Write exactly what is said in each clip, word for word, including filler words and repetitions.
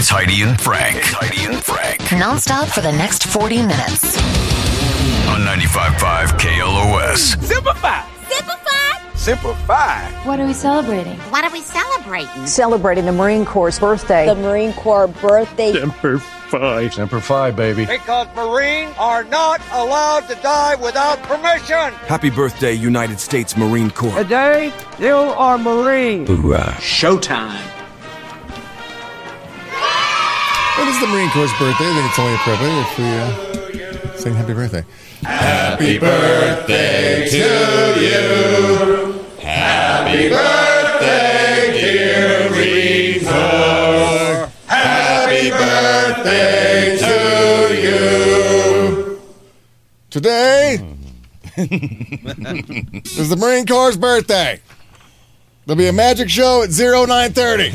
It's Heidi and Frank. It's Heidi and Frank. Non-stop for the next forty minutes. On ninety-five point five K L O S. Simplify. Simplify. Simplify. What are we celebrating? What are we celebrating? Celebrating the Marine Corps' birthday. The Marine Corps birthday. Semper Fi. Semper Fi, baby. Because Marines are not allowed to die without permission. Happy birthday, United States Marine Corps. Today, you are Marine. Hoorah. Showtime. It is the Marine Corps' birthday. I think it's only appropriate if we uh, sing happy birthday. Happy birthday to you. Happy birthday, dear Marine Corps. Happy birthday to you. Today is the Marine Corps' birthday. There'll be a magic show at oh nine thirty.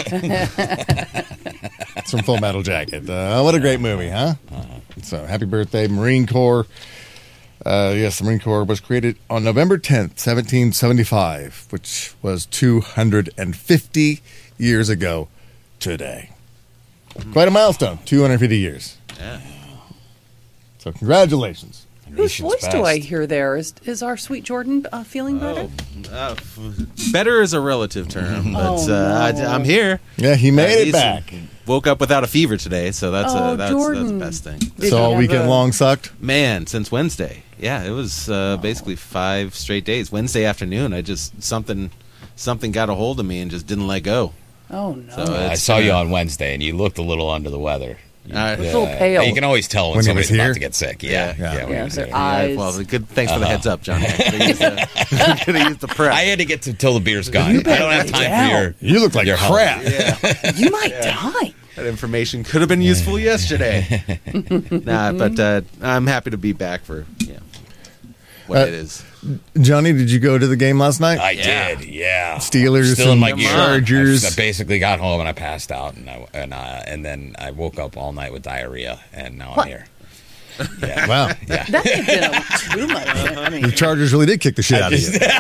It's from Full Metal Jacket. Uh, what a great movie, huh? So, happy birthday, Marine Corps. Uh, yes, the Marine Corps was created on November tenth, seventeen seventy-five, which was two hundred fifty years ago today. Quite a milestone, two hundred fifty years. Yeah. So, congratulations. Whose voice do I hear there? Is is our sweet Jordan uh, feeling better? Oh, uh, better is a relative term, but oh, uh, no. I, I'm here. Yeah, he made uh, it back. Woke up without a fever today, so that's oh, a, that's, Jordan. that's the best thing. So all weekend a... long sucked? Man, since Wednesday. Yeah, it was uh, oh. basically five straight days. Wednesday afternoon, I just something something got a hold of me and just didn't let go. Oh no! So I saw you on Wednesday, and you looked a little under the weather. Uh, a little pale. You can always tell when, when somebody's about here? to get sick. Yeah, yeah, yeah. yeah, yeah, yeah eyes. Well, good. Thanks uh-huh. for the heads up, John. I could have used, the, used the prep. I had to get to till the beer's gone. I don't have time down. for your. You look like your crap. Yeah. You might yeah. die. That information could have been useful yesterday. Nah, but uh, I'm happy to be back for yeah, what uh, it is. Johnny, did you go to the game last night? I yeah. did, yeah. Steelers, still in my gear. Chargers. I, I basically got home and I passed out, and I, and uh, and then I woke up all night with diarrhea, and now what? I'm here. Yeah. Wow, yeah. That may have been a, too much. I mean, the Chargers really did kick the shit I out just, of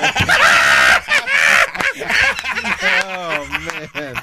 Oh you. man.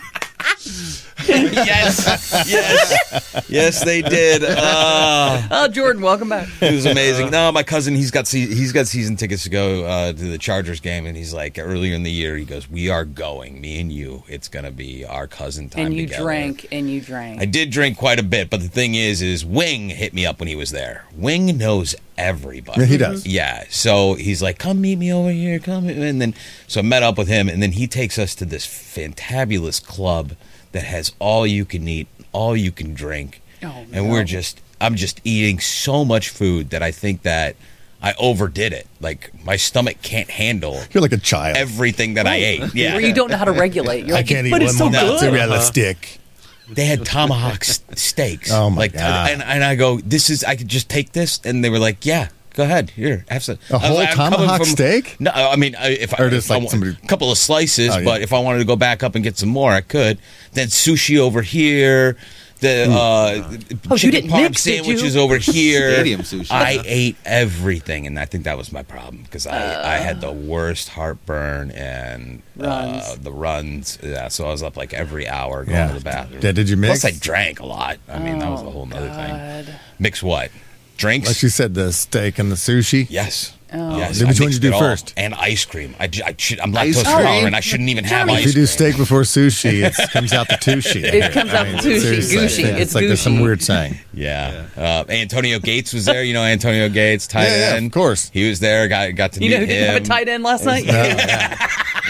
yes, yes, yes, they did. Uh, oh, Jordan, welcome back. It was amazing. No, my cousin, he's got se- he's got season tickets to go uh, to the Chargers game, and he's like, earlier in the year, he goes, "We are going, me and you. It's gonna be our cousin time." And you together. drank, and you drank. I did drink quite a bit, but the thing is, is Wing hit me up when he was there. Wing knows everybody. Yeah, he does. Yeah, so he's like, "Come meet me over here, come," and then so I met up with him, and then he takes us to this fantabulous club that has all you can eat, all you can drink. Oh, and no. we're just, I'm just eating so much food that I think that I overdid it. Like, my stomach can't handle You're like a child. everything that I ate. Yeah. Where you don't know how to regulate. You're I like, can't eat but one it's so more good. mozzarella Uh-huh. stick. They had tomahawk s- steaks. Oh, my like, God. And, and I go, this is, I could just take this? And they were like, yeah. Go ahead, here, have some. A whole I was like, I'm coming tomahawk from- steak? No, I mean, I- if I, Or just if I like want- somebody- a couple of slices, Oh, yeah. but if I wanted to go back up and get some more, I could. Then sushi over here, the uh, Oh, you chicken didn't parm mix, did you? sandwiches over here. Stadium sushi. I ate everything, and I think that was my problem because I, uh, I had the worst heartburn and Runs. Uh, the runs. Yeah, so I was up like every hour going Yeah. to the bathroom. Yeah, did you mix? Plus, I drank a lot. I mean, that was a whole nother God. thing. Mix what? Drinks? Like you said, the steak and the sushi. Yes. Oh. Yes. Which I one did mixed you do it all. first? And ice cream. I, ju- I should, I'm Ice lactose cream? intolerant. I shouldn't even have Johnny. ice If you cream. do steak before sushi, it comes out the tushy. It comes out the tushy. seriously. Gooshy. It's, It's like there's some gooshy. weird saying. Yeah. Uh, Antonio Gates was there. You know Antonio Gates, tight Yeah, yeah, end. of course. He was there. Got got to You meet know who him. didn't have a tight end last night? No, yeah.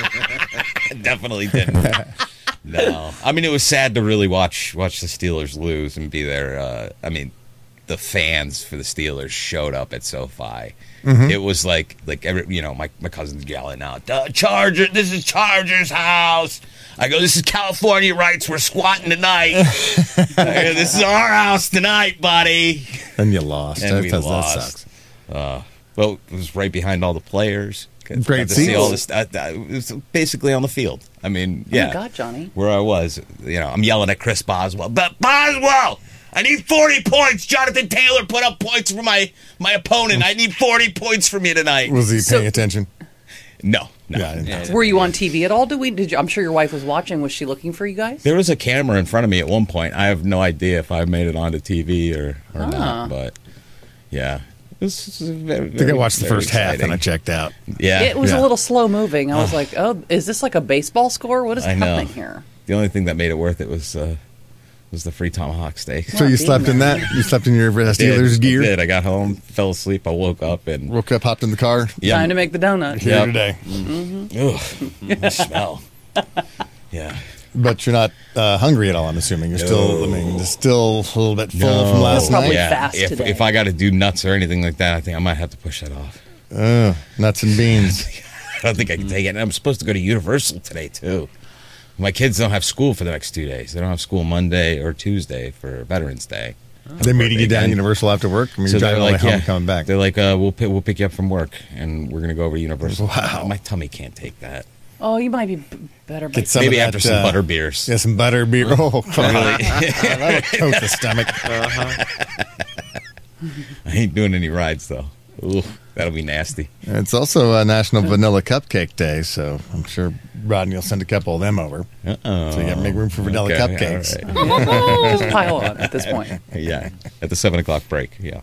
Definitely didn't. No. I mean, it was sad to really watch watch the Steelers lose and be there. Uh, I mean, the fans for the Steelers showed up at SoFi. Mm-hmm. It was like, like every, you know, my, my cousin's yelling out, "The Charger, this is Chargers house." I go, "This is California rights. We're squatting tonight. I go, this is our house tonight, buddy." And you lost. And that, we that lost. sucks. Uh, well, it was right behind all the players. Got Great to see seats. all this. Uh, uh, it was basically on the field. I mean, Oh, yeah. my God, Johnny. Where I was, you know, I'm yelling at Chris Boswell. But Boswell, I need forty points. Jonathan Taylor put up points for my, my opponent. I need forty points from you tonight. Was he So- paying attention? No. No. Yeah, Yeah. Were you on T V at all? Did we? Did you, I'm sure your wife was watching. Was she looking for you guys? There was a camera in front of me at one point. I have no idea if I made it onto T V or, or Ah. not, but yeah. It was, it was very, I think I watched the very first half exciting. and I checked out. Yeah. It was Yeah. a little slow moving. I was like, oh, is this like a baseball score? What is I know. happening here? The only thing that made it worth it was uh, was the free tomahawk steak. So you slept in that? You slept in your uh, Steelers did, gear? I did. I got home, fell asleep. I woke up and woke up, hopped in the car. Yeah. Time to make the donut. Here Yep. today. Mm-hmm. Ugh, the smell. Yeah. But you're not uh, hungry at all, I'm assuming. You're still, I mean, you're still a little bit full No. from last Probably night. Yeah. fast If, today. if I got to do nuts or anything like that, I think I might have to push that off. Uh, nuts and beans. I don't think I can take it. And I'm supposed to go to Universal today, too. My kids don't have school for the next two days. They don't have school Monday or Tuesday for Veterans Day. Are they meeting you down at Universal after work? I mean, you're they're driving all the way home and coming back. They're like, uh, we'll, pick, we'll pick you up from work, and we're going to go over to Universal. Wow. My tummy can't take that. Oh, you might be b- better. By Get some Maybe of after that, some uh, butter beers. Yeah, some butter beer. Oh, come on. Really? That'll coat the stomach. I ain't doing any rides, though. Ooh, that'll be nasty. It's also uh, National Vanilla Cupcake Day, so I'm sure Rodney will send a couple of them over. Uh-oh. So you got to make room for vanilla Okay, cupcakes. all right. Just pile on at this point. Yeah, at the seven o'clock break, yeah.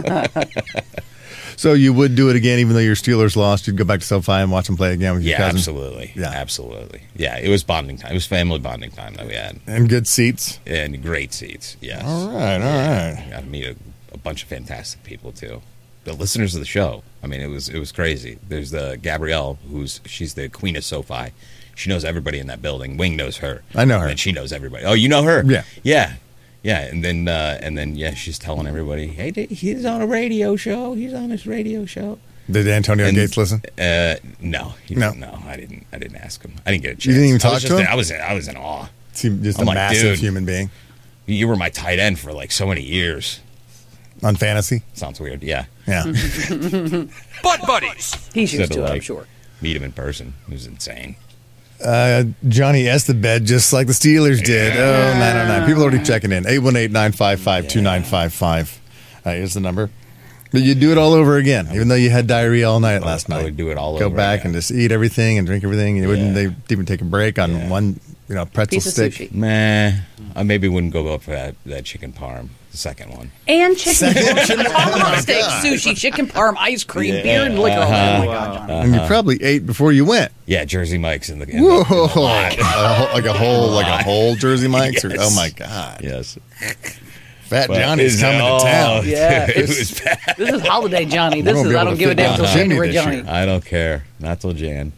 So you would do it again, even though your Steelers lost. You'd go back to SoFi and watch them play again with your Yeah, cousin. absolutely. Yeah. Absolutely. Yeah, it was bonding time. It was family bonding time that we had. And good seats. And great seats, yes. All right, all right. Got to meet a, a bunch of fantastic people, too. The listeners of the show. I mean, it was it was crazy. There's the Gabrielle, who's she's the queen of SoFi. She knows everybody in that building. Wing knows her. I know her. And she knows everybody. Oh, you know her? Yeah. Yeah. Yeah, and then uh, and then yeah, she's telling everybody, "Hey, he's on a radio show. He's on his radio show." Did Antonio And, Gates listen? Uh, no, he No. didn't, no, I didn't. I didn't ask him. I didn't get a chance. You didn't even I talk was to just- him? I was I was in awe. He's just I'm a like, massive dude. human being You were my tight end for like so many years. on fantasy. Sounds weird. Yeah. Yeah. Butt buddies. He's used Instead to of, it, I'm like, sure. Meet him in person. It was insane. Uh, Johnny Estebed, just like the Steelers did. Oh, nine oh nine. People already checking in. eight one eight, nine five five, two nine five five. Uh, here's the number. But you do it all over again, even though you had diarrhea all night last I night. would do it all Go over back again. and just eat everything and drink everything. You wouldn't Yeah. they even take a break on Yeah. one, you know, pretzel Piece of stick. sushi. Meh. I maybe wouldn't go up for that, that chicken parm, the second one. And chicken, Second. tomahawk steak, sushi, chicken parm, ice cream, beer, and liquor. Uh-huh. Oh my God, Johnny. And you probably ate before you went. Yeah, Jersey Mike's in the, in the, Whoa, in the lot. a whole, like a whole, like a whole Jersey Mike's. Or, Yes. oh my God, Yes. Fat But Johnny's is- coming oh, to town. Yeah, It it's- was bad. This is holiday Johnny. This We're gonna is be I able don't to give a fit damn down till Jimmy January this Johnny. year. I don't care. Not till Jan.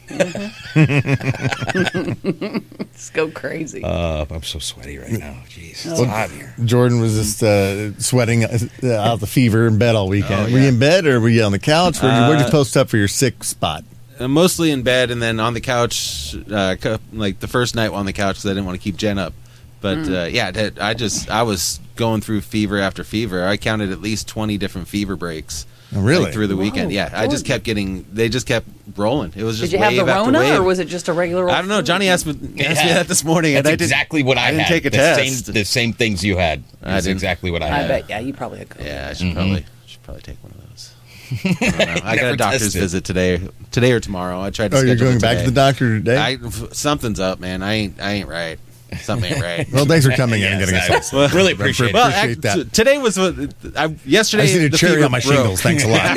Let's go crazy. Uh, I'm so sweaty right now. Jeez. It's hot here. Jordan was just uh, sweating uh, out the fever in bed all weekend. Oh, Were you yeah. in bed or were you on the couch? Where'd you, where'd you Uh, post up for your sick spot? Uh, mostly in bed, and then on the couch, uh, cu- like the first night on the couch because I didn't want to keep Jen up. But Mm. uh, yeah, that- I just I was going through fever after fever. I counted at least twenty different fever breaks. Oh, really? like, through the weekend? Whoa, Yeah, I just Jordan. kept getting. They just kept rolling. It was Did just you have wave the after Rona, wave. or was it just a regular? Old I don't know. flu? Johnny asked me, asked me Yeah. that this morning, That's and I didn't, exactly what I, I didn't had. take a the test. Same, the same things you had. I That's didn't- exactly what I I had. bet. Yeah, you probably had COVID. Yeah, I should Mhm. probably should probably take one of those. I, don't know. I got Never a doctor's tested. visit today, today or tomorrow. I tried to. Oh, you're schedule going it back to the today. doctor today? I, f- something's up, man. I ain't. I ain't right. Something ain't right. well, thanks for coming in and Yes, getting us. I really appreciate Well, it. Appreciate act- that. t- today was what I yesterday. I just need a the cherry fever on my broke. shingles. Thanks a lot.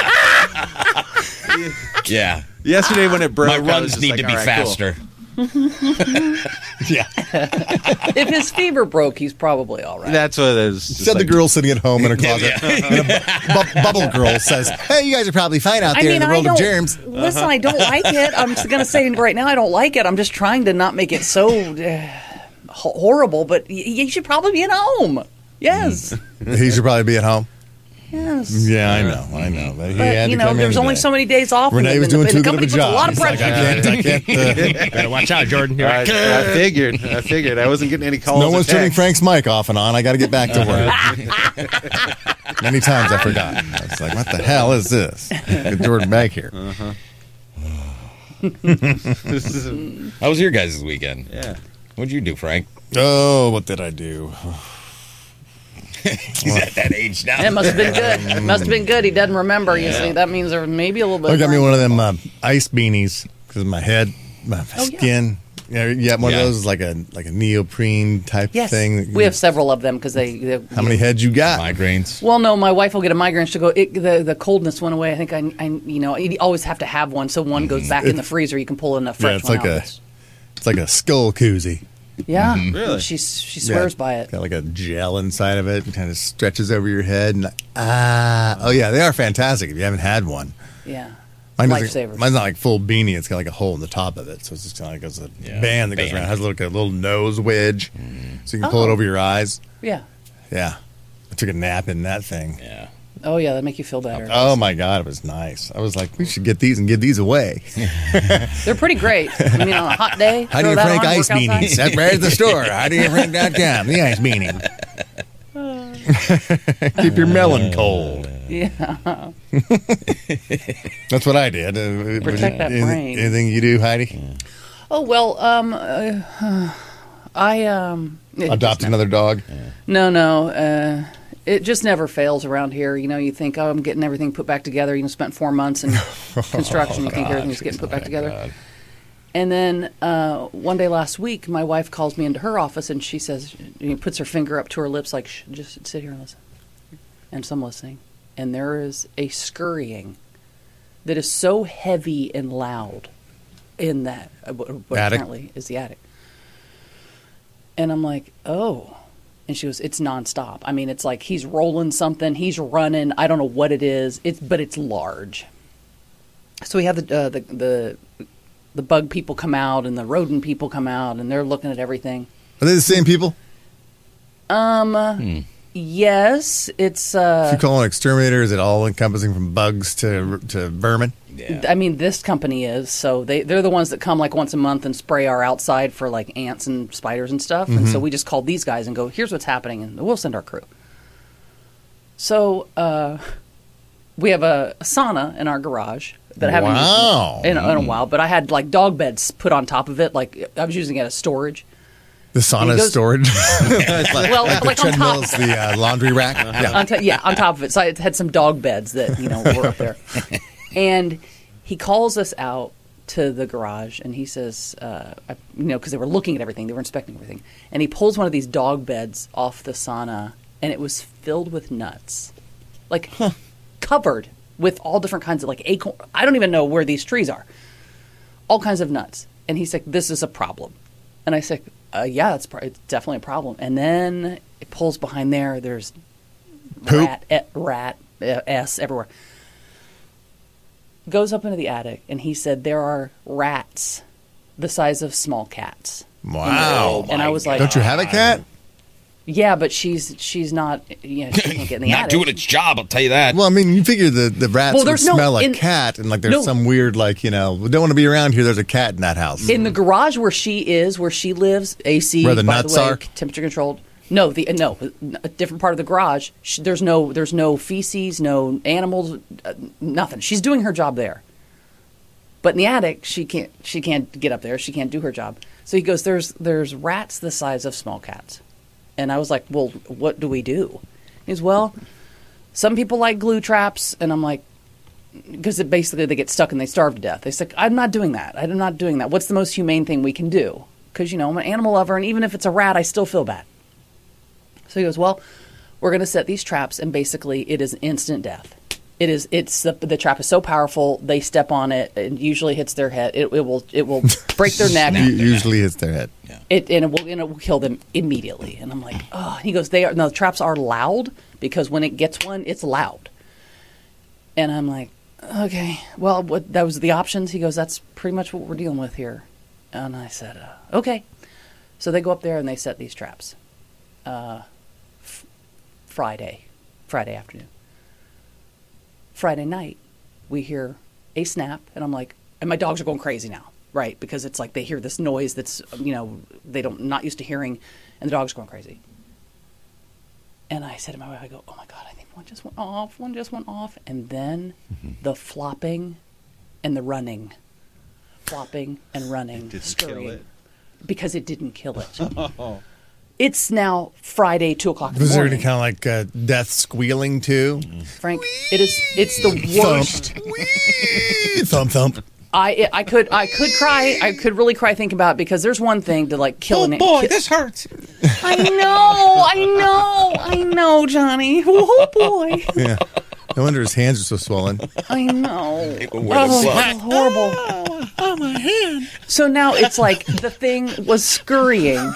Yeah. Yesterday when it broke, My I was runs just need like, to be all right, cool. faster. yeah. If his fever broke, he's probably all right. That's what it is. Just Said the like- girl sitting at home in a closet. And a bu- bubble girl says, "Hey, you guys are probably fine out I there mean, in the I world don't of germs." listen. I don't like it. I'm just gonna say right now, I don't like it. I'm just trying to not make it so uh, ho- horrible. But y- you should probably be at home. Yes, He should probably be at home. yes. Yeah, I know, I know. But, he But had you to know, come there's in only today. so many days off. and Renee the- was doing and too the good of a company puts job. A lot of He's like, pressure. I can't, I can't. Uh, Better watch out, Jordan. You're I, right. I figured. I figured. I wasn't getting any calls. no or one's turning texts. Frank's mic off and on. I got to get back to work. Many times I forgot. I was like, "What the hell is this?" Get Jordan back here. This is a- How was your guys' weekend? yeah. What'd you do, Frank? Oh, what did I do? He's at that age now. It must have been good. It must have been good. He doesn't remember. You see, that means there maybe a little bit. I got me brain one of them uh, ice beanies because of my head, my Oh, yeah. skin. Yeah, yeah, one Yeah. of those is like a like a neoprene type Yes, thing. we have several of them because they, they. How many heads you got? Migraines. Well, no, my wife will get a migraine. She'll go. It, the the coldness went away. I think I, I you know, you always have to have one, so one goes back in the freezer. You can pull in a fresh Yeah, it's one like out. a it's like a skull koozie. Yeah, Really? She she swears Yeah, by it. Got like a gel inside of it. It kind of stretches over your head. And ah, oh yeah, they are fantastic. If you haven't had one, Yeah, Mine doesn't- lifesavers. Mine's not like full beanie. It's got like a hole in the top of it, so it's just kind of like a Yeah, band that goes band. around. It has like a little nose wedge, so you can pull Oh. it over your eyes. Yeah. Yeah, I took a nap in that thing. Yeah. Oh yeah, that make you feel better. Oh my god, it was nice. I was like, we should get these and give these away. They're pretty great. I mean, on a hot day. How do throw you that Frank on, ice work outside. beanies? That's right at the store. How do you Frank dot com? The ice beanie. Keep your melon cold. Yeah. That's what I did. Uh, Protect that anything, brain. Anything you do, Heidi? Oh well, um, uh, I um it Adopt just another dog. No, no. Uh, it just never fails around here. You know, you think, oh, I'm getting everything put back together. You know, spent four months in construction. You think everything's getting put back together. And then uh, one day last week, my wife calls me into her office and she says, she puts her finger up to her lips like, Shh, just sit here and listen. And so I'm listening. And there is a scurrying that is so heavy and loud in that, uh, what what Attic? apparently is the attic. And I'm like, oh. And she goes, it's nonstop. I mean, it's like he's rolling something, he's running. I don't know what it is. It's but it's large. So we have the uh, the the the bug people come out and the rodent people come out and they're looking at everything. Are they the same people? Um, Hmm. yes, it's. If Uh, you call an exterminator, is it all encompassing from bugs to to vermin? I mean, this company is so they they're the ones that come like once a month and spray our outside for like ants and spiders and stuff. And so Mhm. we just called these guys and go, here's what's happening, and we'll send our crew. So uh, we have a, a sauna in our garage that I haven't Wow. used in, in a while, but I had like dog beds put on top of it, like I was using it as storage. The And he sauna goes- storage. Well, like, like the on top. treadmills, the uh, laundry rack. Yeah. On to- yeah, on top of it. So I had some dog beds that, you know, were up there. And he calls us out to the garage and he says, uh, I, you know, because they were looking at everything, they were inspecting everything. And he pulls one of these dog beds off the sauna and it was filled with nuts. Like covered with all different kinds of like acorn. I don't even know where these trees are. All kinds of nuts. And he's like, this is a problem. And I said, uh, yeah, it's, it's definitely a problem. And then it pulls behind there. There's Poop. rat, eh, rat, eh, S everywhere. Goes up into the attic, and he said there are rats the size of small cats. Wow. And I was like, Don't you have a cat? yeah, but she's she's not, you know, she can't get in the Not attic. doing its job, I'll tell you that. Well, I mean, you figure the, the rats Well, would there's no- smell like in- cat, and like there's No. some weird, like, you know, we don't want to be around here. There's a cat in that house. In the garage where she is, where she lives, A C, Where the by nuts the way, are? temperature controlled. No, the no, a different part of the garage. She, there's no there's no feces, no animals, uh, nothing. She's doing her job there. But in the attic, she can't she can't get up there. She can't do her job. So he goes, there's there's rats the size of small cats. And I was like, well, what do we do? He goes, well, some people like glue traps, and I'm like, because it basically they get stuck and they starve to death. They said, I'm not doing that. I'm not doing that. What's the most humane thing we can do? Because, you know, I'm an animal lover, and even if it's a rat, I still feel bad. So he goes, well, we're going to set these traps, and basically it is instant death. It is. It's the, the trap is so powerful. They step on it. It usually hits their head. It, it will. It will break their neck. U- Usually it's their head. It and it will. And it will kill them immediately. And I'm like, oh. He goes, they are. No, the traps are loud because when it gets one, it's loud. And I'm like, okay. Well, what, that was the options. He goes, that's pretty much what we're dealing with here. And I said, uh, okay. So they go up there and they set these traps. Uh, f- Friday, Friday afternoon. Friday night, we hear a snap, and I'm like, and my dogs are going crazy now, right? Because it's like they hear this noise that's, you know, they don't not used to hearing, and the dogs are going crazy. And I said to my wife, I go, oh my God, I think one just went off, one just went off, and then the flopping and the running, flopping and running, Didn't scurrying, kill it. because it didn't kill it. Oh. It's now Friday, two o'clock in the Was there morning. any kind of like uh, death squealing too? Frank, it is. It's the worst. Thump thump. I I could I could cry. I could really cry thinking about it because there's one thing to like kill Oh an boy, ki- this hurts. I know, I know, I know, Johnny. Oh boy, Yeah. No wonder his hands are so swollen. I know. Wear the Oh, glove. horrible. Oh my hand. So now it's like the thing was scurrying.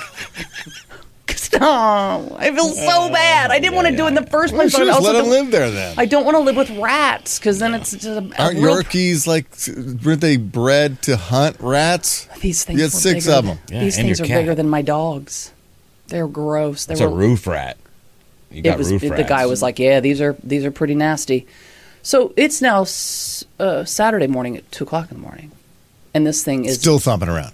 Stop! I feel so bad. I didn't want to do it in the first Well, place. you but should I just also let him don't- live there then. I don't want to live with rats because then it's just a, a Aren't real- Yorkies like, weren't they bred to hunt rats? These things You had were six bigger of them. than- These things are bigger than my dogs. They're gross. They It's a were, roof rat. You got it was, roof it- rats. the guy was like, "Yeah, these are these are pretty nasty." So it's now s- uh, Saturday morning at two o'clock in the morning, and this thing is Still thumping around.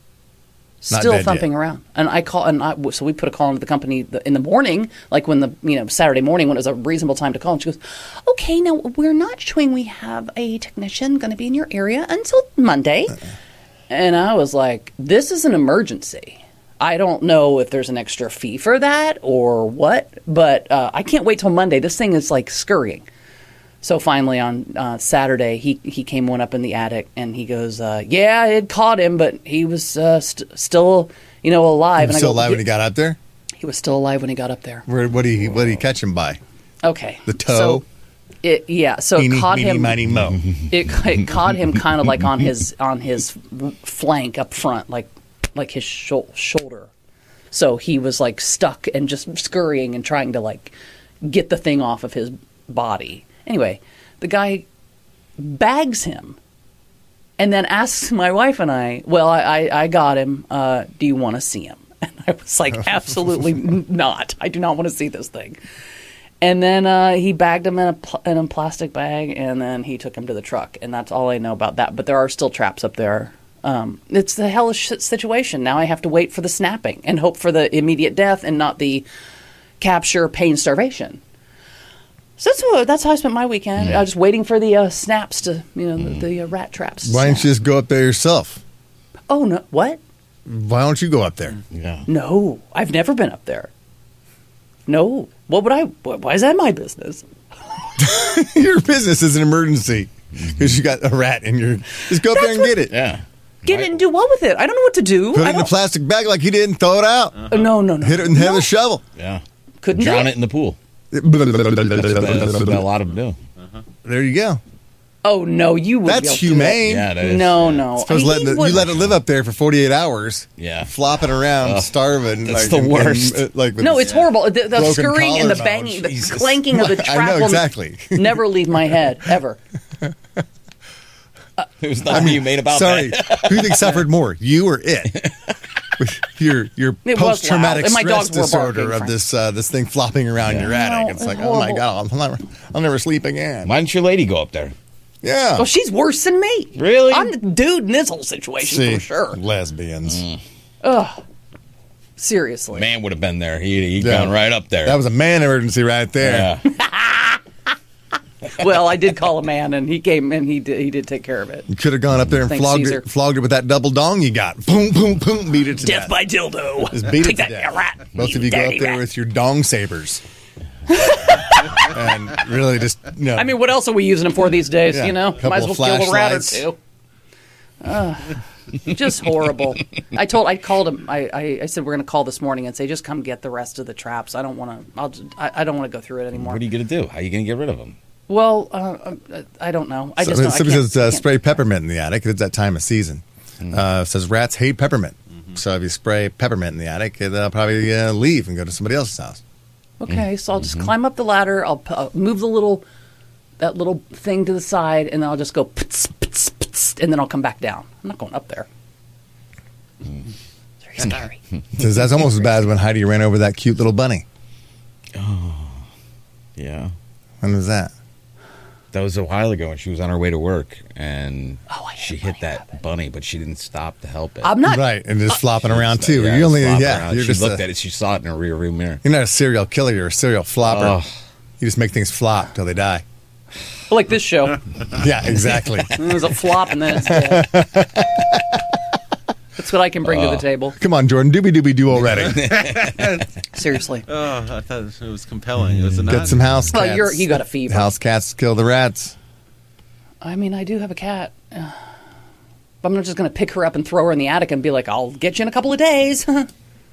Not still dead thumping yet. around. And I call, and I, so we put a call into the company the, in the morning, like when the, you know, Saturday morning when it was a reasonable time to call. And she goes, okay, now we're not showing we have a technician going to be in your area until Monday. Uh-uh. And I was like, this is an emergency. I don't know if there's an extra fee for that or what, but uh, I can't wait till Monday. This thing is like scurrying. So finally on uh, Saturday, he, he came one up in the attic and he goes, uh, yeah, it caught him, but he was uh, st- still, you know, alive. He was and I still go, alive when he got up there? He was still alive when he got up there. Where, what did he what did he catch him by? Okay. The toe? So it, yeah, so Eeny, it caught meeny, him. miny, mo. It, it caught him kind of like on his on his flank up front, like like his shou- shoulder. So he was like stuck and just scurrying and trying to like get the thing off of his body. Anyway, the guy bags him and then asks my wife and I, well, I, I, I got him. Uh, do you want to see him? And I was like, absolutely not. I do not want to see this thing. And then uh, he bagged him in a, pl- in a plastic bag, and then he took him to the truck. And that's all I know about that. But there are still traps up there. Um, it's the hellish situation. Now I have to wait for the snapping and hope for the immediate death and not the capture, pain, starvation. So that's what, that's how I spent my weekend. I was just waiting for the uh, snaps to, you know, the, the uh, rat traps. to Why didn't snap. you just go up there yourself? Oh, no. What? Why don't you go up there? Yeah. No. I've never been up there. No. What would I? Why is that my business? Your business is an emergency because you got a rat in your. Just go up That's there and what- get it. Yeah. Get it and do what with it? I don't know what to do. Put I it in a don't- plastic bag like you did and throw it out. Uh, no, no, no. Hit it in the head no. with a shovel. Yeah. Couldn't do Drown it? it in the pool. That's what a lot of them do. There you go. Oh no, you would. That's humane. Yeah, that is. No, no. Suppose He letting it, would- you let it live up there for forty-eight hours. Yeah. Flopping around, Ugh, starving. that's like, the and- worst. and, uh, like with No, it's horrible. The, the broken scurrying and the collarbone. banging, the Jesus. clanking of the I trap know will exactly. never leave my head ever. There's nothing you made about Sorry, that. who do you think suffered more, you or it? With your your It was post traumatic loud, and my stress dogs were disorder barking, of Frank. this uh, this thing flopping around Yeah. your attic. No, It's like, horrible. oh my god, I'll never, I'll never sleep again. Why didn't your lady go up there? Yeah. Well, she's worse than me. Really? I'm the dude in this whole situation See, for sure. lesbians. Mm. Ugh. Seriously. Man would have been there. He he'd Yeah. gone right up there. That was a man emergency right there. Yeah. Well, I did call a man, and he came and he did he did take care of it. You could have gone up there and Thanks, flogged Caesar. it, flogged it with that double dong you got. Boom, boom, boom, beat it to Death death. by dildo. Just beat Take it to that, death. you rat. Both You of you go up dirty there rat. with your dong sabers. And really just, you know. I mean, what else are we using them for these days? Yeah, You know, couple might as well of kill a rat or flashlights. two. Ugh. Just horrible. I told, I called him. I, I, I said we're going to call this morning and say just come get the rest of the traps. I don't want to. I'll. Just, I, I don't want to go through it anymore. What are you gonna do? How are you gonna get rid of them? Well, uh, uh, I don't know. I just. So- don't, I somebody can't- says uh, I can't- spray peppermint in the attic. It's that time of season. Uh, says rats hate peppermint. So if you spray peppermint in the attic, they'll probably uh, leave and go to somebody else's house. Okay, so I'll just climb up the ladder. I'll p- uh, move the little that little thing to the side, and then I'll just go, pts, pts, pts, and then I'll come back down. I'm not going up there. It's very scary. Says that's almost as bad as when Heidi ran over that cute little bunny. Yeah. When was that? That was a while ago when she was on her way to work, and Oh, I she hate hit bunny that rabbit. bunny, but she didn't stop to help it. I'm not. Right, and just flopping around too. Yeah, you only, flopping yeah, around. you're She just looked a, at it. She saw it in her rear view mirror. you're not a serial killer. You're a serial flopper. Oh. You just make things flop till they die. Like this show. Yeah, exactly. It was a flop, and then it's dead. It's That's what I can bring uh, to the table. Come on, Jordan. Doobie doobie do already. Seriously. Oh, I thought it was compelling. It was a Get not. some house cats. Well, you're, you got a fever. House cats kill the rats. I mean, I do have a cat. Uh, but I'm not just going to pick her up and throw her in the attic and be like, I'll get you in a couple of days. uh,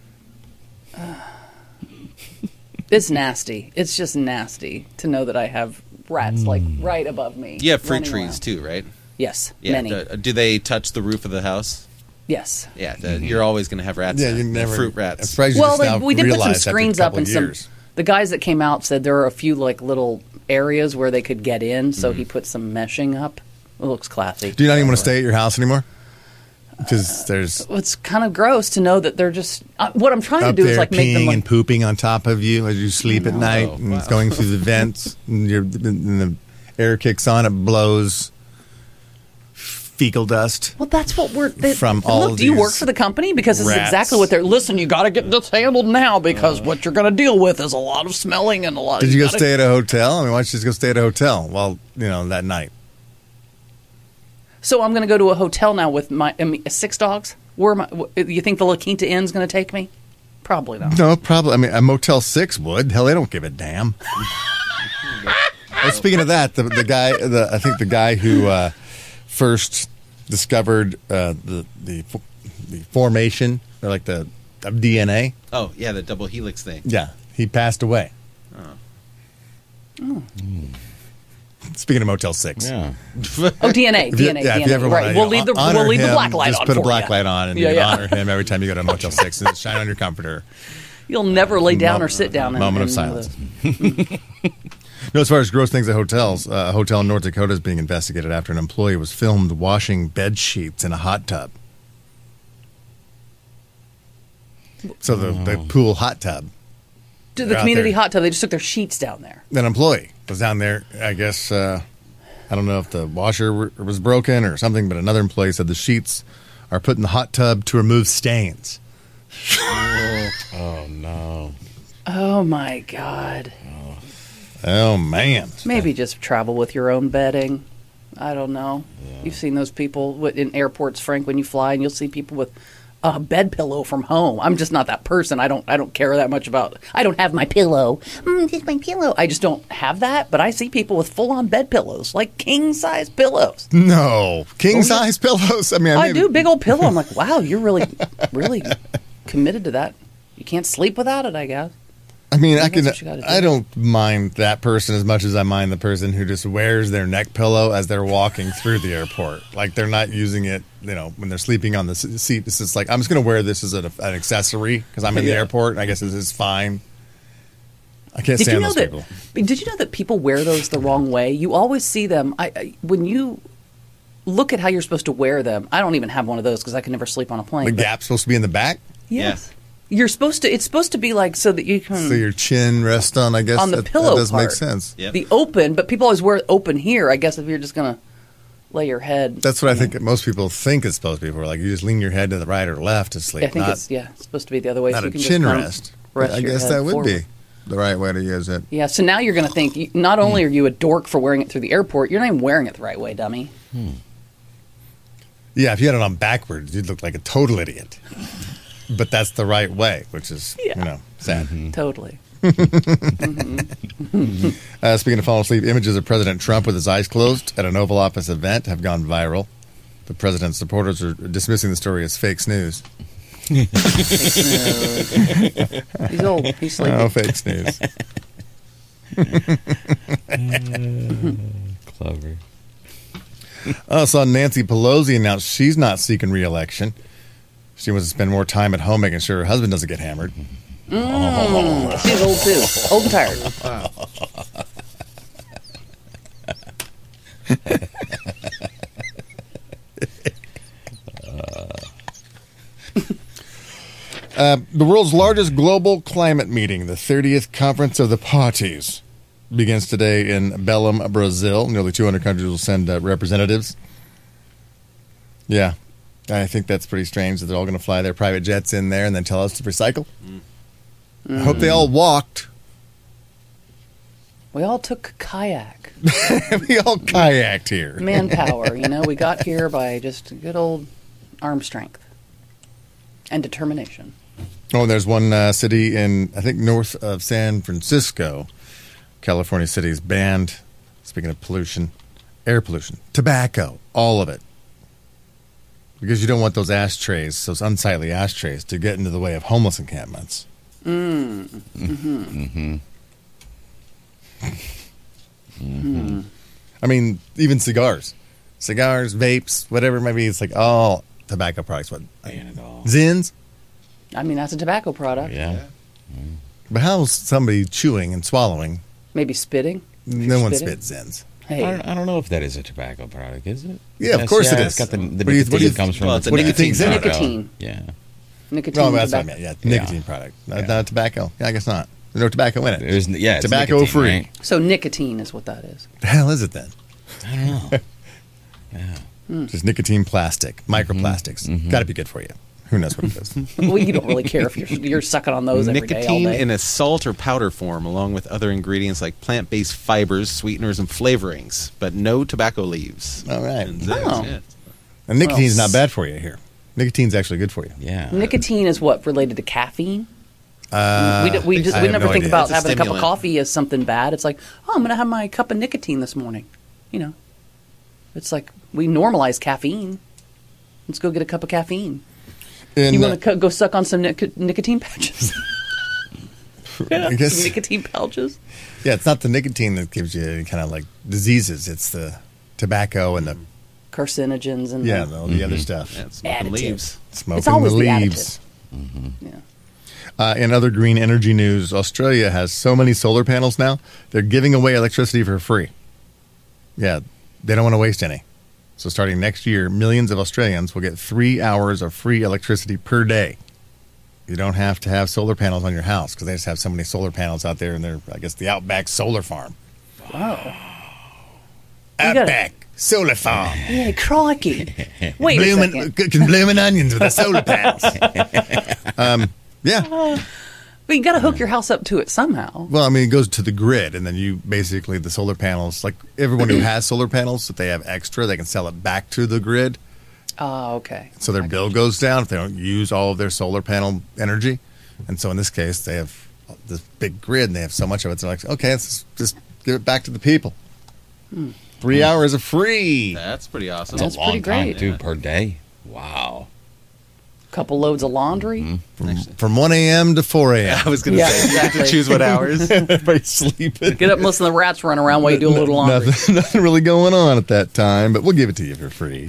it's nasty. It's just nasty to know that I have rats like right above me. You have fruit running trees around. too, right? Yes, Yeah. many. Do, do they touch the roof of the house? Yes. Yeah. The, You're always going to have rats. Yeah, in it. you never fruit rats. Well, they, we did put some screens up, and some. Years. The guys that came out said there are a few like little areas where they could get in, so mm-hmm. he put some meshing up. It looks classy. Do you not even want to stay at your house anymore? Because there's. Well, it's kind of gross to know that they're just. Uh, what I'm trying up to do there is like make them peeing like, and pooping on top of you as you sleep at night, Oh, and wow. it's going through the vents, and, you're, and the air kicks on, it blows fecal dust. Well, that's what we're they, from look, all. Do you work for the company? Because it's rats. exactly what they're. Listen, you got to get this handled now because uh, what you're going to deal with is a lot of smelling and a lot. Did of, you, you go gotta, stay at a hotel? I mean, why don't you just go stay at a hotel? Well, you know that night. So I'm going to go to a hotel now with my I mean, six dogs. Where am I, you think the La Quinta Inn's going to take me? Probably not. No, probably. I mean, a Motel Six would. Hell, they don't give a damn. And speaking of that, the the guy, the I think the guy who uh, first discovered uh, the the the formation or like the of D N A. Oh yeah, the double helix thing. Yeah, he passed away. Oh. Oh. Speaking of Motel Six, yeah. Oh, D N A, If you- D N A, yeah, if D N A. you ever Right, wanna, we'll you leave know, the honor we'll leave the him, black light just on. put a for black you. light on and Yeah, you yeah. honor him every time you go to Motel Six and shine on your comforter. You'll never lay down or sit down. Moment in, of in silence. No, as far as gross things at hotels, uh, a hotel in North Dakota is being investigated after an employee was filmed washing bed sheets in a hot tub. So the, the pool hot tub. To the They're out community there. hot tub, they just took their sheets down there. An employee was down there. I guess uh, I don't know if the washer w- was broken or something, but another employee said the sheets are put in the hot tub to remove stains. oh, oh no! Oh my God! Oh man! Maybe just travel with your own bedding. I don't know. Yeah. You've seen those people with- in airports, Frank, when you fly, and you'll see people with a bed pillow from home. I'm just not that person. I don't. I don't care that much about. I don't have my pillow. Mm, this is my pillow. I just don't have that. But I see people with full-on bed pillows, like king-size pillows. No, king size oh, yeah. pillows. I mean, I, I mean, do big old pillow. I'm like, wow, you're really, really committed to that. You can't sleep without it, I guess. I mean, I I can. guess what you gotta do. I don't mind that person as much as I mind the person who just wears their neck pillow as they're walking through the airport. Like they're not using it, you know, when they're sleeping on the s- seat. It's just like I'm just going to wear this as an, an accessory because I'm in the Yeah. airport. And I guess this is fine. I can't Did stand you know those that? people. Did you know that people wear those the wrong way? You always see them. I, I when you look at how you're supposed to wear them. I don't even have one of those because I can never sleep on a plane. The but- gap's supposed to be in the back, Yes. You're supposed to. It's supposed to be like so that you can so your chin rests on. I guess on the that, pillow that does part. make sense. Yep. The open, but people always wear it open here. I guess if you're just gonna lay your head. That's what I think most people think it's supposed to be for. Like you just lean your head to the right or left to sleep. I think not, it's yeah, it's supposed to be the other way. not so you a can chin just kind of rest. rest I your guess head that would forward. be the right way to use it. Yeah, so now you're going to think, you- not only are you a dork for wearing it through the airport, you're not even wearing it the right way, dummy. Hmm. Yeah, if you had it on backwards, you'd look like a total idiot. But that's the right way, which is, Yeah. you know, sad. Mm-hmm. Totally. Uh, speaking of falling asleep, images of President Trump with his eyes closed at an Oval Office event have gone viral. The president's supporters are dismissing the story as fake news. He's old. He's sleepy. Oh, fake news. Clever. I saw Nancy Pelosi announce she's not seeking re-election. She wants to spend more time at home making sure her husband doesn't get hammered. Mm, she's old too. Old and tired. Uh, the world's largest global climate meeting, the thirtieth Conference of the Parties, begins today in Belém, Brazil. Nearly two hundred countries will send uh, representatives. Yeah, I think that's pretty strange that they're all going to fly their private jets in there and then tell us to recycle. Mm. I hope they all walked. We all took kayak. We all kayaked here. Manpower, you know. We got here by just good old arm strength. And determination. Oh, there's one uh, city in, I think, north of San Francisco, California City is banned, speaking of pollution, air pollution, tobacco, all of it. Because you don't want those ashtrays, those unsightly ashtrays, to get into the way of homeless encampments. Mm. Mm-hmm. Mm-hmm. Mm-hmm. I mean, even cigars. Cigars, vapes, whatever it might be, it's like all tobacco products. What? Zins? I mean, that's a tobacco product. Yeah. But how's somebody chewing and swallowing? Maybe spitting? No one spitting? spits Zins. Hey. I don't, I don't know if that is a tobacco product, is it? Yeah, of Yes, course yeah, it It's is. got the, the What do you- nicotine what do you- comes from well, the it's a What do you nicotine think's in it? product. Nicotine. Yeah. Nicotine. No, that's what I tobacco. meant. Yeah, nicotine product. Not, not tobacco. Yeah, I guess not. There's no tobacco in it. There's, yeah, it's tobacco nicotine, free. right? So nicotine is what that is. The hell is it then? I don't know. Yeah. Hmm. Just nicotine plastic, microplastics. Mhm. Got to be good for you. Who knows what it is? Well, you don't really care if you're you're sucking on those every day, all Nicotine day. in a salt or powder form, along with other ingredients like plant-based fibers, sweeteners, and flavorings, but no tobacco leaves. All right. And Zins, Oh. yeah. And nicotine's Well, not bad for you here. Nicotine's actually good for you. Yeah. Nicotine is what related to caffeine. Uh, we d- we just I we have never no think idea. about It's a having a cup of stimulant. coffee as something bad. It's like, oh, I'm going to have my cup of nicotine this morning. You know, it's like we normalize caffeine. Let's go get a cup of caffeine. In, You uh, want to co- go suck on some nic- nicotine pouches? Yeah, I guess- some nicotine pouches. yeah, it's not the nicotine that gives you any kind of like diseases. It's the tobacco and the Carcinogens and yeah, the, all the other stuff. Yeah, smoking Additive. leaves. Smoking It's always the the leaves. yeah. Uh, in other green energy news, Australia has so many solar panels now, they're giving away electricity for free. Yeah, they don't want to waste any. So starting next year, millions of Australians will get three hours of free electricity per day. You don't have to have solar panels on your house because they just have so many solar panels out there, and they're, I guess, the Outback Solar Farm. Wow. Outback Solar Farm. Yeah, crikey. Wait a Bloomin', second. cooking blooming onions with the solar panels. um, yeah. But you got to hook your house up to it somehow. Well, I mean, it goes to the grid, and then you basically, the solar panels, like everyone who has solar panels, if they have extra, they can sell it back to the grid. Oh, okay. So their bill goes down if they don't use all of their solar panel energy. And so in this case, they have this big grid, and they have so much of it. So they're like, okay, let's just give it back to the people. Hmm. Three hours of free. That's pretty awesome. That's a long pretty time, great. too, Yeah. per day. Wow. Couple loads of laundry. From, from one a.m. to four a.m. I was going to Yeah, say, you have to exactly. choose what hours. Everybody's sleeping. Get up and listen to the rats run around while you do a little laundry. Nothing, nothing really going on at that time, but we'll give it to you for free.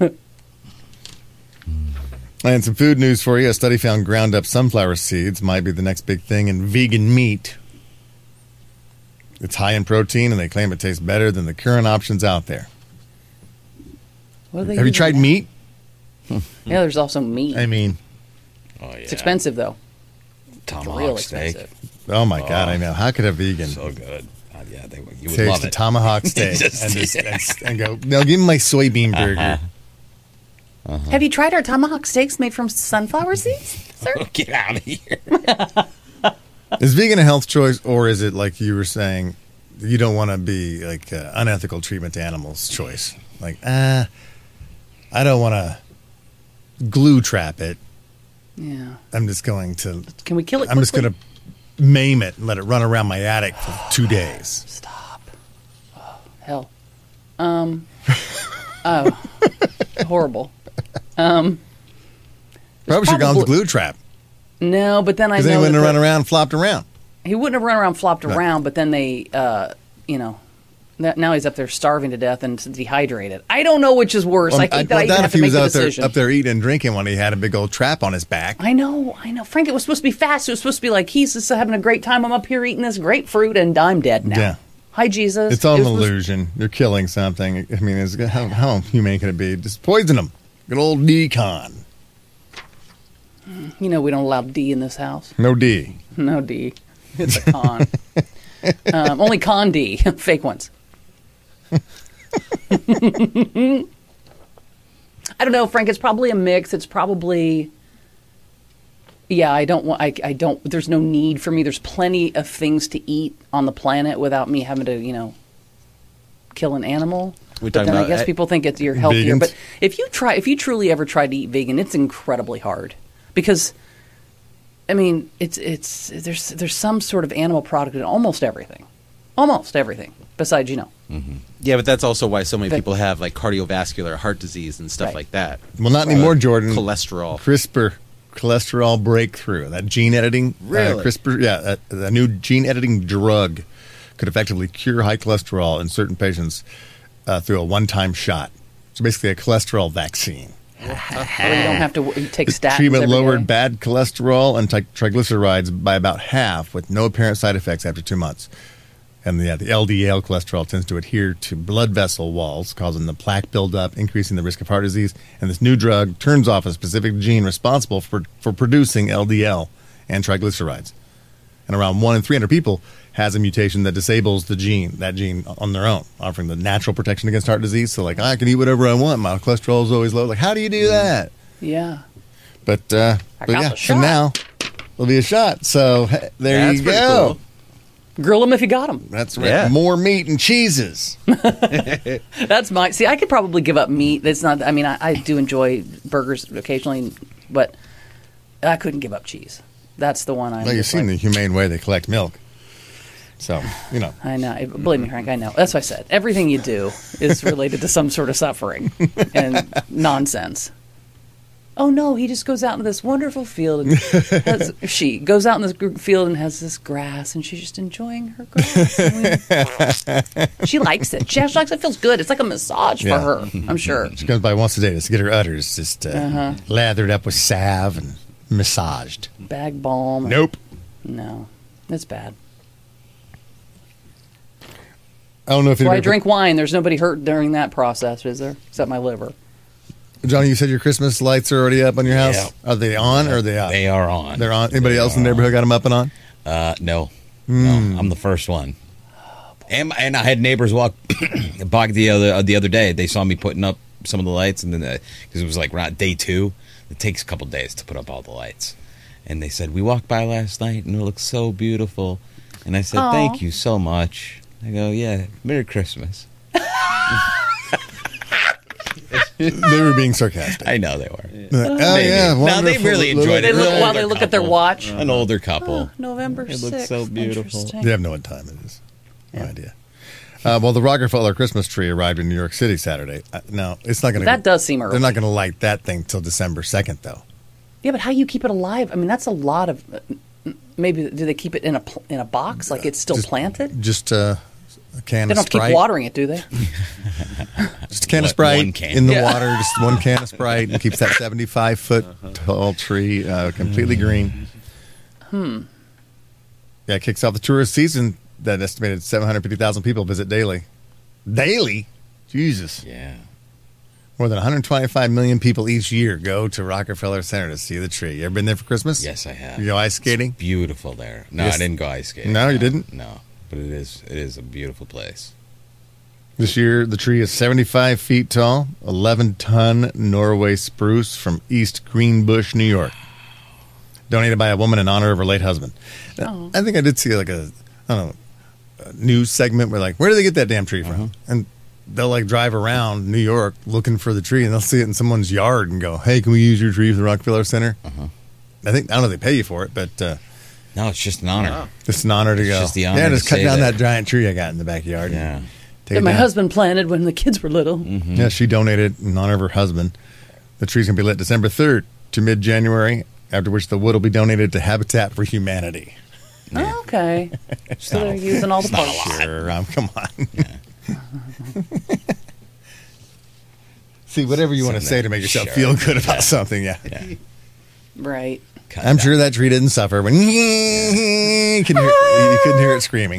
And some food news for you. A study found ground up sunflower seeds might be the next big thing in vegan meat. It's high in protein, and they claim it tastes better than the current options out there. What are they Have you using tried now? meat? Yeah, there's also meat. I mean, Oh, yeah. It's expensive though. Tomahawk Real steak. expensive. oh my God, Oh. I know. How could a vegan So good. Uh, yeah, they, you would taste love a it. tomahawk steak Just- and, just, and, and go, no, give me my soybean burger? Uh-huh. Have you tried our tomahawk steaks made from sunflower seeds, sir? Get out of here. Is vegan a health choice, or is it like you were saying, you don't want to be like uh, unethical treatment to animals choice? Like, ah, I don't want to glue trap it. Yeah. I'm just going to. Can we kill it? I'm just quickly? going to maim it and let it run around my attic for two days. Stop. Oh, hell. Um. oh. Horrible. Um. Probably should have gone with the probably- glue trap No, but then I because know then he wouldn't that have run the- around and flopped around. He wouldn't have run around, flopped Right. around, but then they, uh, you know, that, now he's up there starving to death and dehydrated. I don't know which is worse. Well, I think I'd that I want even that have if to he make was the out there, decision. up there eating and drinking when he had a big old trap on his back. I know, I know. Frank, it was supposed to be fast. It was supposed to be like, he's just having a great time. I'm up here eating this grapefruit and I'm dead now. Yeah. Hi, Jesus. It's all It an was- illusion. You're killing something. I mean, it's, how, how humane can it be? Just poison them. Good old decon. You know, we don't allow D in this house. No D. No D. It's a con. um, only con D. Fake ones. I don't know, Frank. It's probably a mix. It's probably, yeah. I don't want. I, I don't. There's no need for me. There's plenty of things to eat on the planet without me having to, you know, kill an animal. We But talking then I about guess e- people think it's you're healthier. Vegans? But if you try, if you truly ever try to eat vegan, it's incredibly hard because, I mean, it's it's there's there's some sort of animal product in almost everything, almost everything. Besides, you know. Mm-hmm. Yeah, but that's also why so many but, people have like cardiovascular heart disease and stuff right. like that. Well, not anymore, uh, Jordan. Cholesterol. CRISPR, cholesterol breakthrough. That gene editing. Really? Uh, CRISPR, yeah. A, a new gene editing drug could effectively cure high cholesterol in certain patients uh, through a one-time shot. So basically a cholesterol vaccine. Or you don't have to take statins. The treatment every lowered day. bad cholesterol and tri- triglycerides by about half with no apparent side effects after two months. And the, yeah, the L D L cholesterol tends to adhere to blood vessel walls, causing the plaque buildup, increasing the risk of heart disease. And this new drug turns off a specific gene responsible for, for producing L D L and triglycerides. And around one in three hundred people has a mutation that disables the gene, that gene on their own, offering the natural protection against heart disease. So, like, I can eat whatever I want. My cholesterol is always low. Like, how do you do that? Yeah. But, uh, I but got yeah, the shot. and now there'll be a shot. So hey, there That's you pretty go. cool. Grill them if you got them. That's right. Yeah. More meat and cheeses. That's my. See, I could probably give up meat. It's not. I mean, I, I do enjoy burgers occasionally, but I couldn't give up cheese. That's the one I. Well, you've seen the humane way they collect milk. So, you know. I know. Believe me, Frank, I know. That's what I said. Everything you do is related to some sort of suffering and nonsense. Oh, no, he just goes out into this wonderful field. And has, she goes out in this gr- field and has this grass, and she's just enjoying her grass. I mean, she likes it. She actually likes it. It feels good. It's like a massage Yeah. for her, I'm sure. She comes by once a day just to get her udders just uh, Uh-huh. lathered up with salve and massaged. Bag balm. Nope. No, it's bad. I don't know if So you I drink wine. There's nobody hurt during that process, is there? Except my liver. Johnny, you said your Christmas lights are already up on your house? Yeah. Are they on or are they up? They are on. They're on. Anybody They else in the are neighborhood got them up and on? Uh, no. Mm. No, I'm the first one. And, and I had neighbors walk by the other the other day. They saw me putting up some of the lights, and then because it was like around day two, it takes a couple days to put up all the lights. And they said, we walked by last night, and it looks so beautiful. And I said, Aw. thank you so much. I go, yeah, Merry Christmas. They were being sarcastic. I know they were. Like, oh, Maybe. yeah. No, they wonderful really little- enjoyed They it. look, An while they older look at their couple. watch. An older couple. Oh, November It looks sixth. so beautiful. Interesting. They have no what time it is. No idea. Uh, well, the Rockefeller Christmas tree arrived in New York City Saturday. Uh, now, it's not going to. That does seem early. They're not going to light that thing till December second, though. Yeah, but how you keep it alive? I mean, that's a lot of. uh, Maybe do they keep it in a pl- in a box like it's still Just- planted? Just uh, a can They of don't Sprite. keep watering it, do they? Just a can of What, Sprite one can? in the Yeah. water. Just one can of Sprite and keeps that seventy-five foot tall tree uh, completely green. Hmm. Yeah, it kicks off the tourist season. That estimated seven hundred fifty thousand people visit daily. Daily? Jesus. Yeah. More than one hundred twenty-five million people each year go to Rockefeller Center to see the tree. You ever been there for Christmas? Yes, I have. You go ice skating? It's beautiful there. No, Yes. I didn't go ice skating. No, you didn't? No, but it is it is a beautiful place. This year, the tree is seventy-five feet tall, eleven ton Norway spruce from East Greenbush, New York. Donated by a woman in honor of her late husband. Now, I think I did see like a, I don't know, a news segment where like, where do they get that damn tree from? Uh-huh. And they'll like drive around New York looking for the tree, and they'll see it in someone's yard and go, "Hey, can we use your tree for the Rockefeller Center?" Uh-huh. I think I don't know if they pay you for it, but uh, No, it's just an honor. it's an honor to It's go. just the honor yeah, to just cut say down that. that giant tree I got in the backyard. Yeah. Take That it my down. husband planted when the kids were little. Mm-hmm. Yeah, she donated in honor of her husband. The tree's going to be lit December third to mid-January, after which the wood will be donated to Habitat for Humanity. Oh, okay. So they're using all the not a parts. lot. Sure, um, come on. See, whatever you want to Something say that- to make yourself sure. feel good about something, yeah. Yeah. Right. Cut I'm that. sure that tree didn't suffer when you, couldn't hear, you couldn't hear it screaming.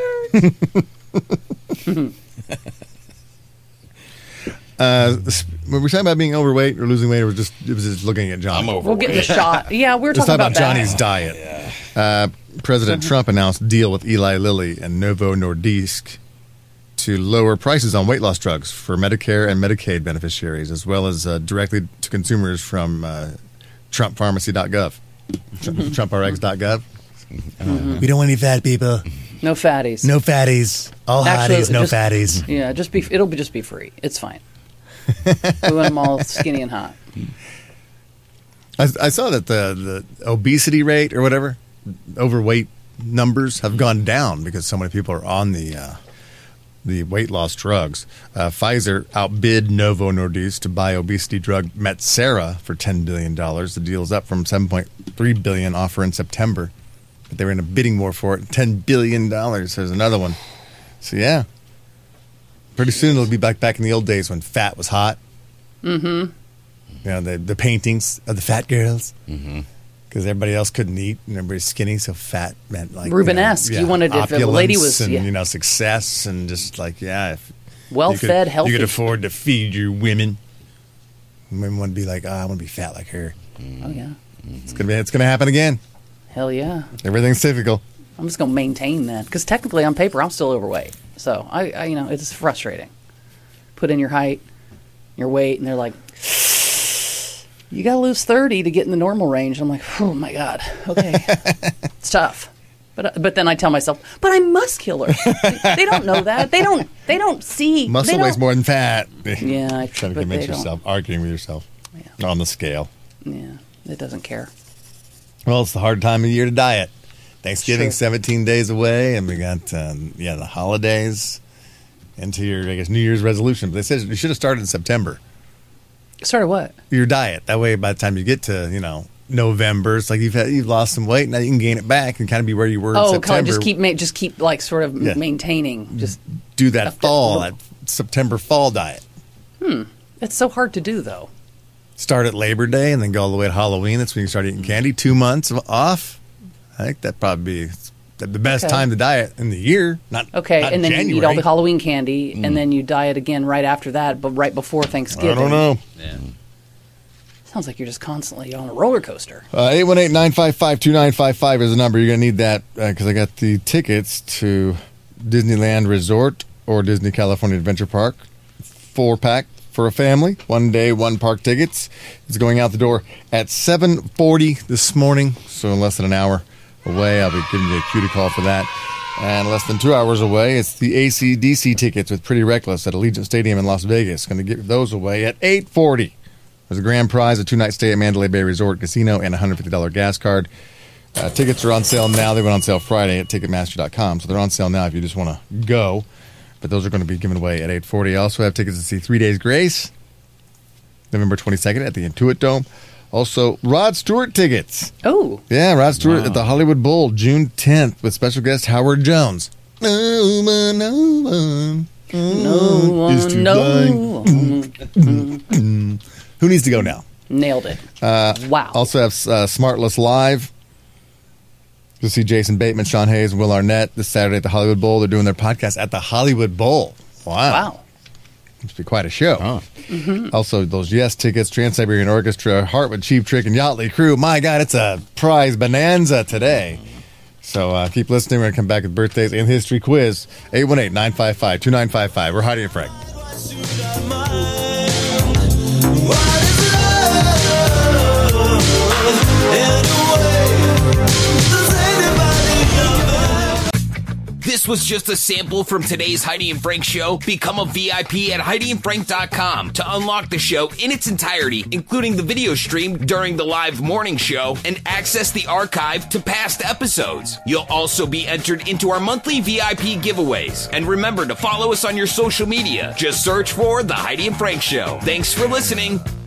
Uh, this- were we talking about being overweight or losing weight, or was just it was just looking at John? I'm over. We'll get the shot. Yeah, we were Let's talking talk about, about Johnny's that. diet. Uh, President Trump announced a deal with Eli Lilly and Novo Nordisk to lower prices on weight loss drugs for Medicare and Medicaid beneficiaries, as well as uh, directly to consumers from uh, Trump Pharmacy dot gov, Trump R X dot gov. Mm-hmm. We don't want any fat people. No fatties. No fatties. All Actually, hotties, no just- fatties. Yeah, just be. It'll be just be free. It's fine. We want them all skinny and hot. I, I saw that the, the obesity rate or whatever, overweight numbers have gone down because so many people are on the uh, the weight loss drugs. Uh, Pfizer outbid Novo Nordisk to buy obesity drug Metsera for ten billion dollars. The deal is up from seven point three billion dollars offer in September. But they were in a bidding war for it. ten billion dollars. There's another one. So, yeah. Pretty soon it'll be back back in the old days when fat was hot. Mm-hmm. You know, the, the paintings of the fat girls. Mm-hmm. Because everybody else couldn't eat and everybody's skinny, so fat meant like Rubenesque. You, know, yeah, you wanted if a lady was and yeah. you know success and just like yeah, if well you could, fed, healthy. You could afford to feed your women. Women want to be like, oh, I want to be fat like her. Mm. Oh yeah, it's gonna be it's gonna happen again. Hell yeah, everything's typical. I'm just gonna maintain that because technically on paper I'm still overweight. So I, I, you know, it's frustrating. Put in your height, your weight, and they're like, you got to lose thirty to get in the normal range. I'm like, oh my God. Okay. It's tough. But but then I tell myself, but I'm muscular. They don't know that. They don't They don't see. Muscle they weighs don't, more than fat. Yeah. I, Trying to but convince they yourself, don't. arguing with yourself yeah. on the scale. Yeah. It doesn't care. Well, it's the hard time of year to diet. Thanksgiving, Sure. seventeen days away, and we got um, yeah the holidays into your, I guess, New Year's resolution. But they said you should have started in September. Started what? Your diet. That way, by the time you get to, you know, November, it's like you've had, you've lost some weight. Now you can gain it back and kind of be where you were in Oh, September. just keep ma- just keep like sort of Yeah. maintaining. Just do that up to- fall, that September fall diet. Hmm. It's so hard to do though. Start at Labor Day and then go all the way to Halloween. That's when you start eating candy. Two months of- off. I think that'd probably be the best Okay. time to diet in the year. Not Okay, not and then January. you eat all the Halloween candy, Mm. and then you diet again right after that, but right before Thanksgiving. I don't know. Yeah. Sounds like you're just constantly on a roller coaster. Uh, eight one eight, nine five five, two nine five five is the number. You're going to need that because I got the tickets to Disneyland Resort or Disney California Adventure Park. Four pack for a family. One day, one park tickets. It's going out the door at seven forty this morning, so in less than an hour away. I'll be giving you a cue to call for that. And less than two hours away, it's the A C D C tickets with Pretty Reckless at Allegiant Stadium in Las Vegas. Going to give those away at eight forty. There's a grand prize, a two-night stay at Mandalay Bay Resort Casino, and a one hundred fifty dollars gas card. Uh, tickets are on sale now. They went on sale Friday at Ticketmaster dot com, so they're on sale now if you just want to go. But those are going to be given away at eight forty. I also have tickets to see Three Days Grace, November twenty-second at the Intuit Dome. Also, Rod Stewart tickets. Oh. Yeah, Rod Stewart Wow. at the Hollywood Bowl, June tenth, with special guest Howard Jones. No one, no one. No is one, too no blind. Who needs to go now? Nailed it. Uh, Wow. Also have uh, Smartless Live. You'll see Jason Bateman, Sean Hayes, and Will Arnett this Saturday at the Hollywood Bowl. They're doing their podcast at the Hollywood Bowl. Wow. Wow. Must be quite a show. Oh. Mm-hmm. Also, those Yes tickets, Trans-Siberian Orchestra, Hartwood, Cheap Trick, and Yachtly Crew. My God, it's a prize bonanza today. So uh, keep listening. We're going to come back with birthdays and history quiz. eight one eight, nine five five, two nine five five. We're Heidi and Frank. This was just a sample from today's Heidi and Frank show. Become a V I P at Heidi and Frank dot com to unlock the show in its entirety, including the video stream during the live morning show, and access the archive to past episodes. You'll also be entered into our monthly V I P giveaways. And remember to follow us on your social media. Just search for The Heidi and Frank Show. Thanks for listening.